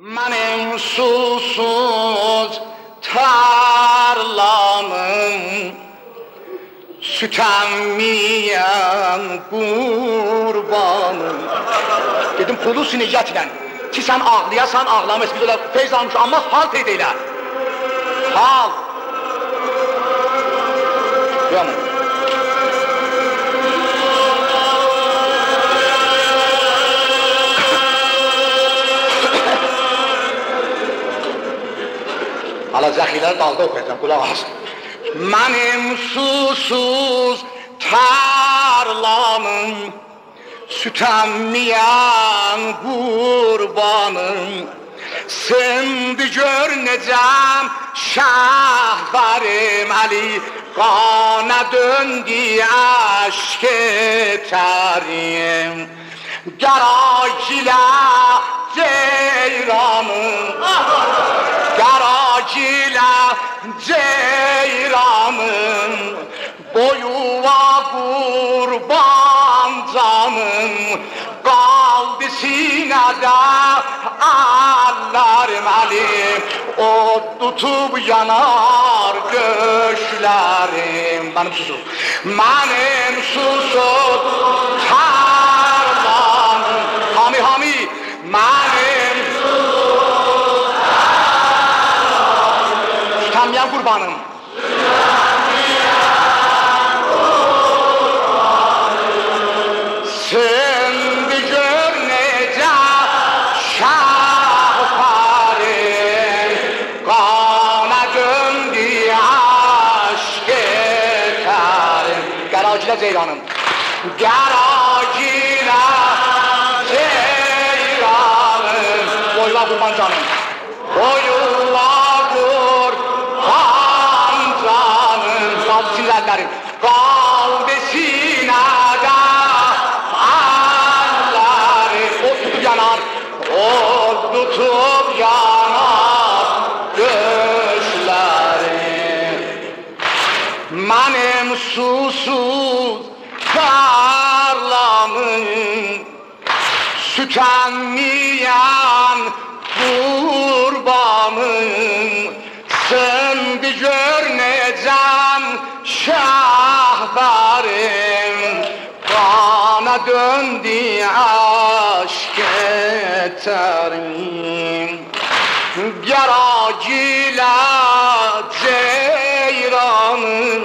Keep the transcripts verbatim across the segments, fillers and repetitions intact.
Benim susuz tarlamın süt emmeyen kurbanım. Dedim kulusu niyyətlə ki sen ağlayasan ağlamayız, biz öyle feyz almış ama halt edeyle. Halt. Yok mu? Alacaklar dalda okuyacağım, kulak asın. Benim susuz tarlamın süt emmeyen kurbanım. Şimdi görüneceğim şahvarım Ali, kana döndü aşk eterim. Garacile ceyranım, garacile ceyranım, boyuva kurban canım, kaldı sinede ellerim Ali, o tutup yanar göğüslerim. Benim susuz, benim susuz tarlamım, hami hami, benim susuz tarlamım, tükenmeyen kurbanım. Şimdi gör nece şahvarım, kana döndü aşk eterim. Garacile ceyranım, garacile ceyranım, boyla kurban canım, boyla kurban canım. Kaldı sinirlerim, kaldı sinede yanar, o tutup yanar göğüslerim. Benim susuz tarlamın süt emmeyen kurbanım. Şimdi görüneceğim şahvarım, kana döndü aşk eterim. Garacile ceyranım,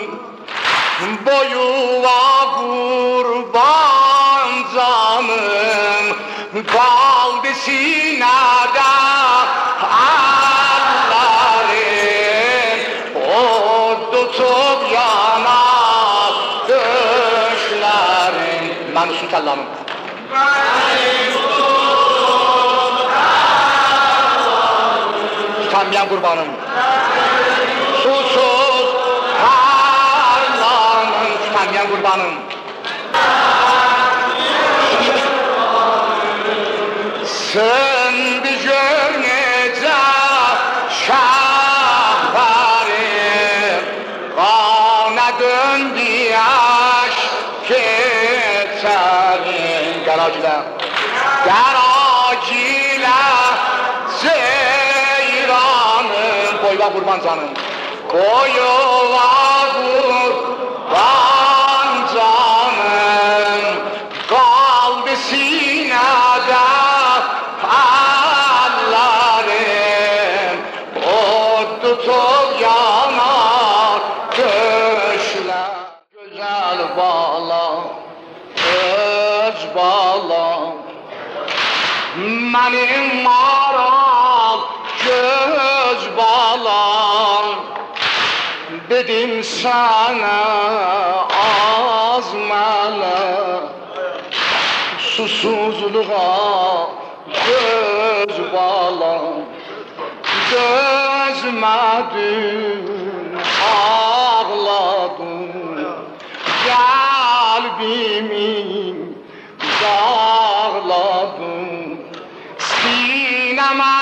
boyuva kurban canım, kaldı sinede ellerim, o tutup yanar göğüslerim. Ben usul kellamım. Tükenmeyen kurbanım, susuz tarlamın, tükenmeyen kurbanım. Şimdi görünece şahvarım, kana döndü aşk eterim. Garacile, garacile ceyranım, boyva kurban canım, boyva kurban canım, kaldı sinede ellerim, o tutup yanar göğüsler. Güzel bağlam, öz bağlam, benim maral göz bağlam. Dedim sana azmala, susuzluğa göz bağlam. Gözmedim, ağladım, kalbimi dağladım. Sineme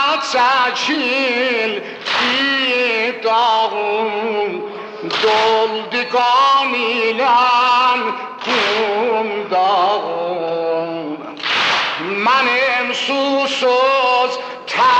çekildi dağım, doldu kan ile kum dağım. Benim susuz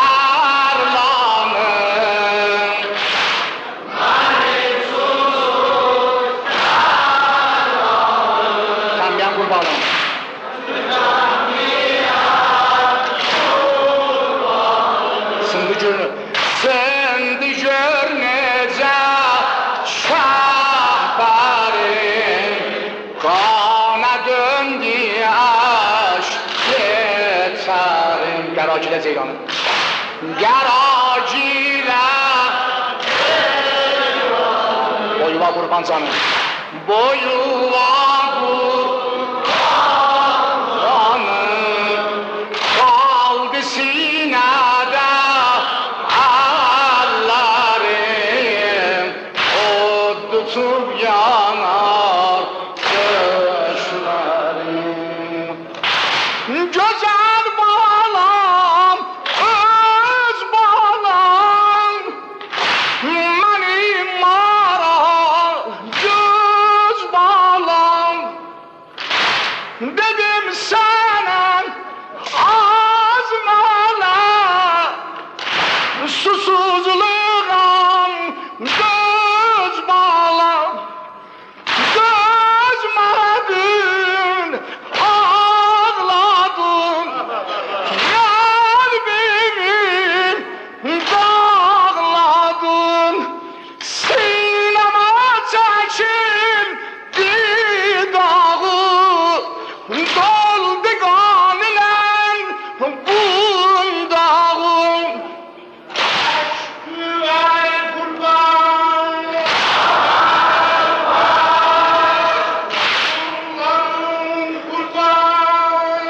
gücünü. Sendi gör necə şəhbərim, qana döndü aş geçərim. Qəragilə Ceylanı. Qəragilə boyuva qurban canım. Boyuva qurbanım, qaldı sinədə əllərim, od tutub yanar gözlərim. Gözəl balam, öz balam, mənim maral göz balam. Dedim sənə az mələ, susuzluğam göz balam. Gözmədin, ağladın, qəlbimi dağladın. Sinəmə çəkildi dağı, doldu qan ilə bundağım. Ey qurban, qurban,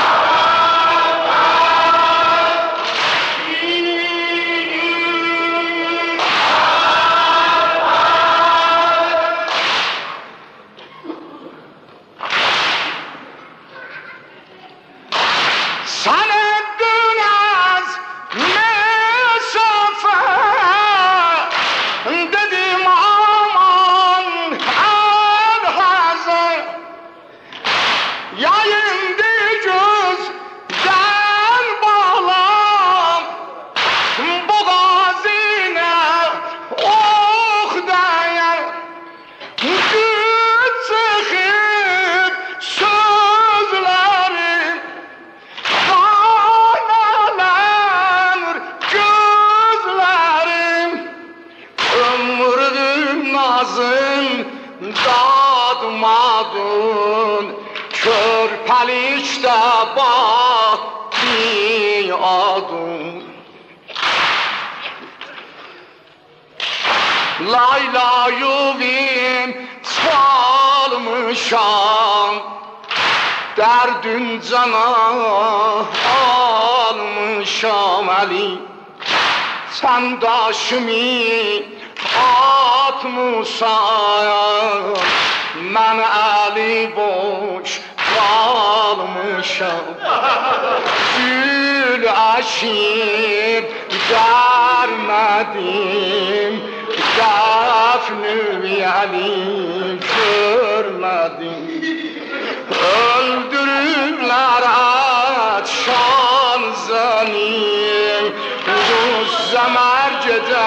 sən etdin az mesafe, dedim aman Elhazır, yayındı gözden bağlam, boğazına ox değer, güç çıkıp sözlerim, kaynalanır gözlerim. Ömrüm nazın dadmadın, körpelikte battı adın. Laylayuvim çalmışam, derdün cana almışam Ali. Sen daşımı atmışsan, mən əli boş qalmışam. Gül əşir görmədim, dəfn-ü Ali görmədim. Öldürürlər atşan zanim, Ruzza mercede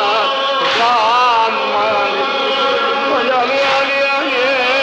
kanmalı. Ali Ali Ali.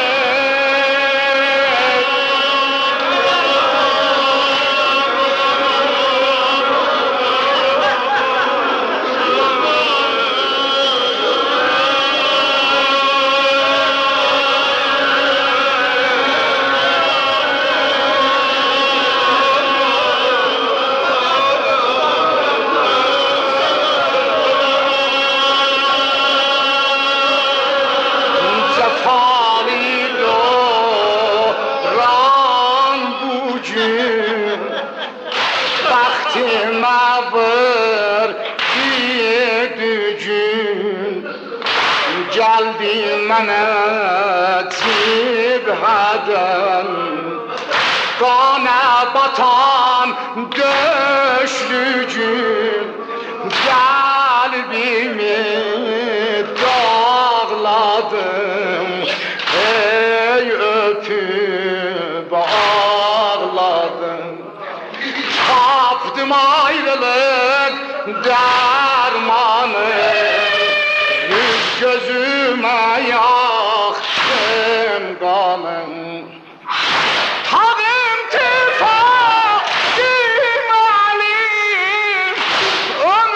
Geldi mənə cibhədən, qana batan döşlü gün, qəlbimi dağladım, ey öpüb ağladım. Tapdım ayrılık dermanı, gözüme yaktım kanım. Tağım tifak imalim,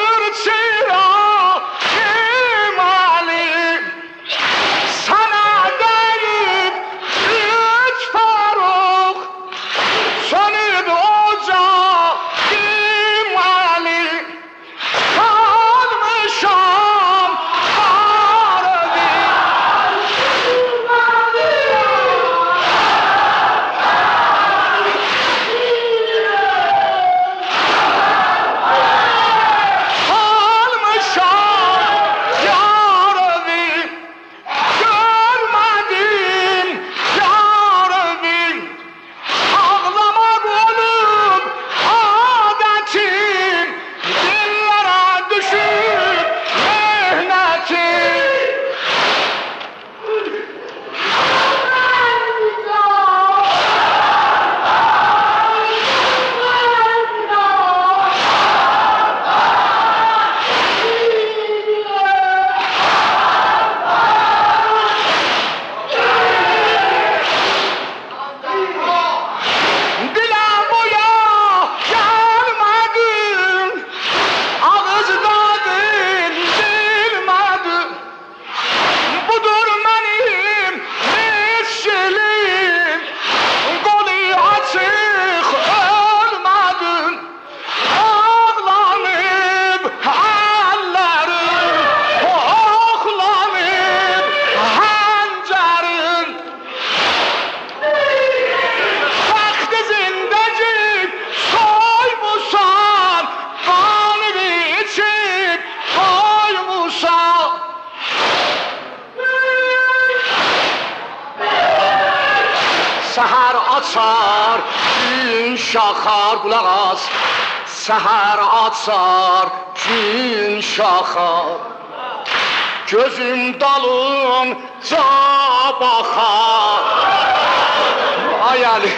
açar, gün şaxar, qulaq as. Səhər açar, gün şaxar. Gözüm dalınca baxar. Ay Ali.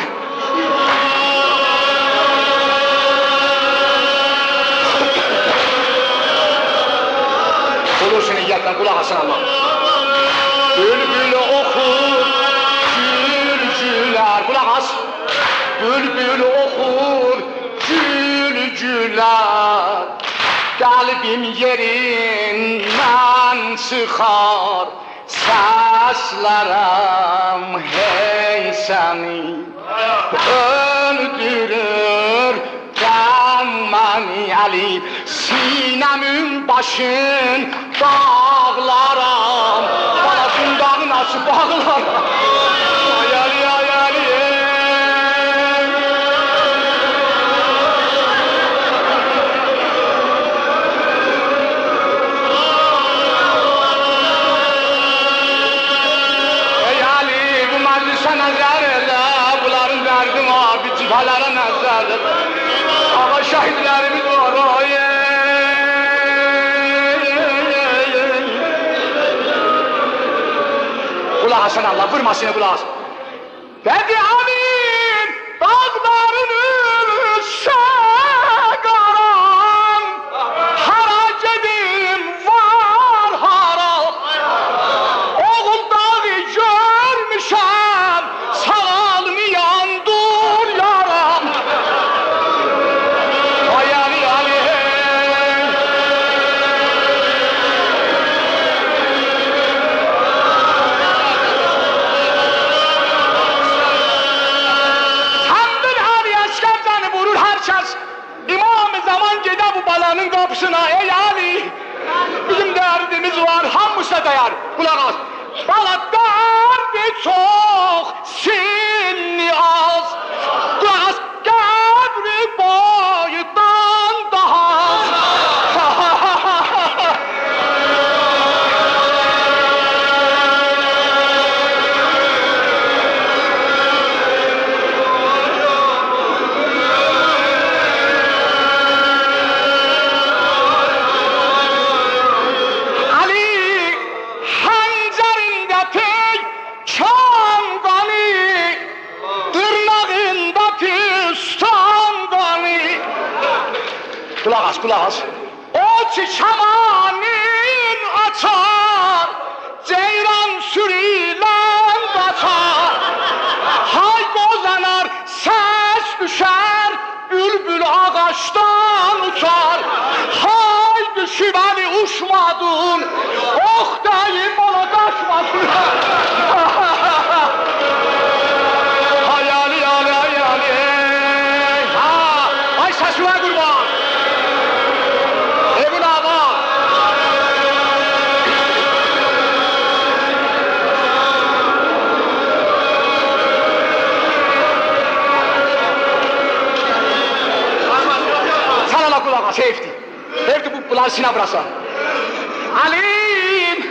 Olursun niyyətlə, qulaq asın Allah. Bülbül oxur, gülcülər, qulaq as. Bülbül oxur, gülcülər. Qəlbim yerindən çıxar, səslərəm hey səni öldürür. Məni Ali, sinəmin başın dağlaram, bana zindağın açıb bağlaram. Ay Ali, ay Ali. Ey Ali, bu məclisə nəzər elə, bunların dərdim abi, cibhələrə nəzər elə. Ağa şəhidlərimiz var, ay Qulaq asın Allah, vurmasına qulaq asın. Dedi amin, dağların üstə qaran, hara gedim var hara. Oğul dağı görmüşəm, sağalmayan dur yaram. Balanın kapısına, ey Ali, bizim derdimiz var, hamısa dayar, kulak as. Bala derdi çok, sinni az, kulak as, kabri boyundan daha az. Kulak as, kulak as. O çiçamanin açar, ceyran sürülen kaçar. Hay bozanar, ses düşer, bülbül ağaçtan uçar. Hay düşüp Ali uçmadın, oh deyim bana kaçmadın. Hay Ali, Ali, Ali, Ali. Ha, ay sesime kurban. Heyfti, heyfti bu bunları sinə vurasa. Alim,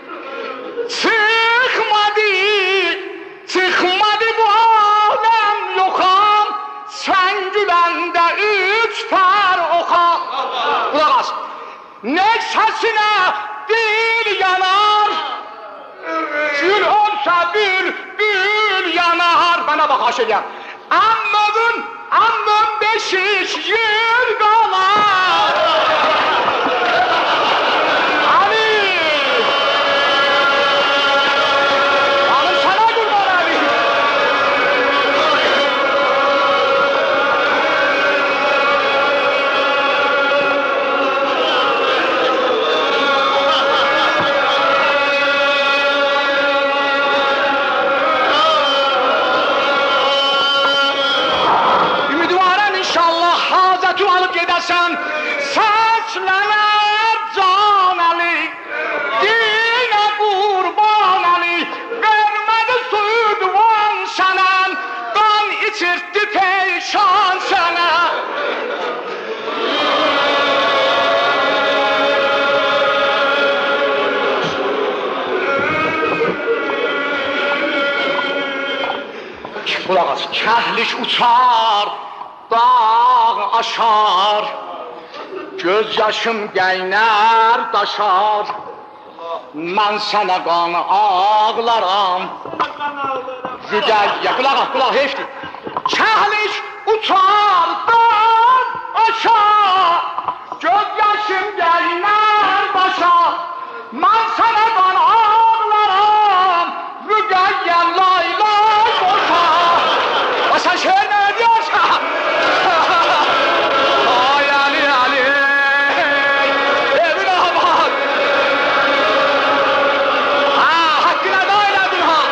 çıkmadı, çıkmadı bu alem yoxam, sen güləndə üç pər oxam. Kulaq as, neçəsinə dil yanar, gül olsa bir gül yanar. Bana bak aşırıya, ammın, ammın beşik yıl qalar. Alıp gidersen Kəhlik uçar, dağ aşar, göz yaşım qəynər daşar. Mən sənə qanı ağlaram. Rüqəyyə, qulaq, qulaq, heyfdir. Kəhlik uçar, dağ aşar, göz yaşım qəynər daşar. Mən sənə qanı ağlaram. Rüqəyyə, lay lay boşar. O sən şeir nə ediyorsan? Ay Ali, Ali, evine bak. Ha, hakkına da eyledin ha.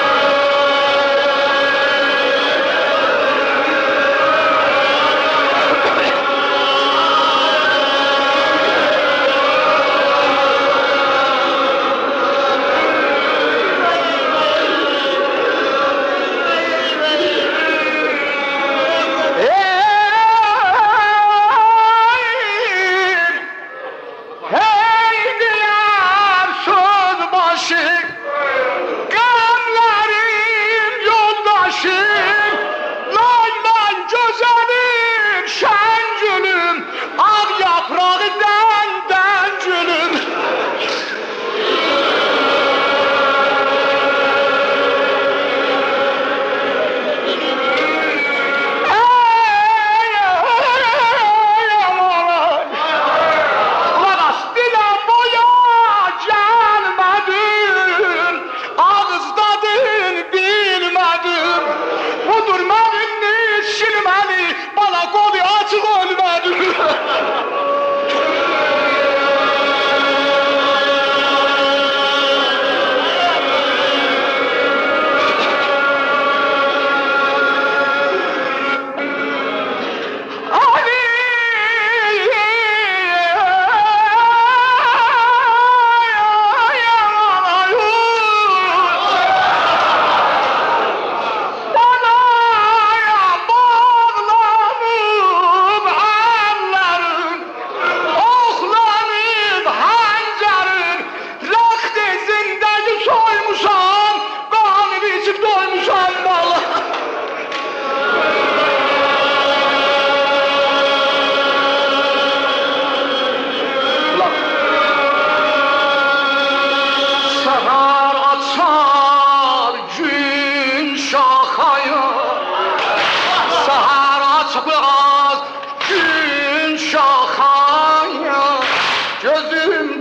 Gözüm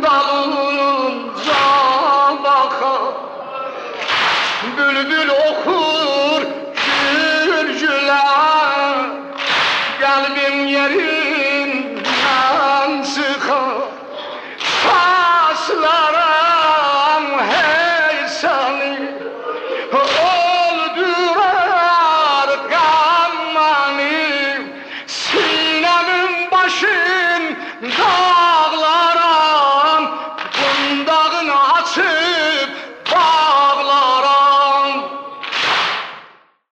dalınca bakar, bülbül okur gürcüler, kalbim yeri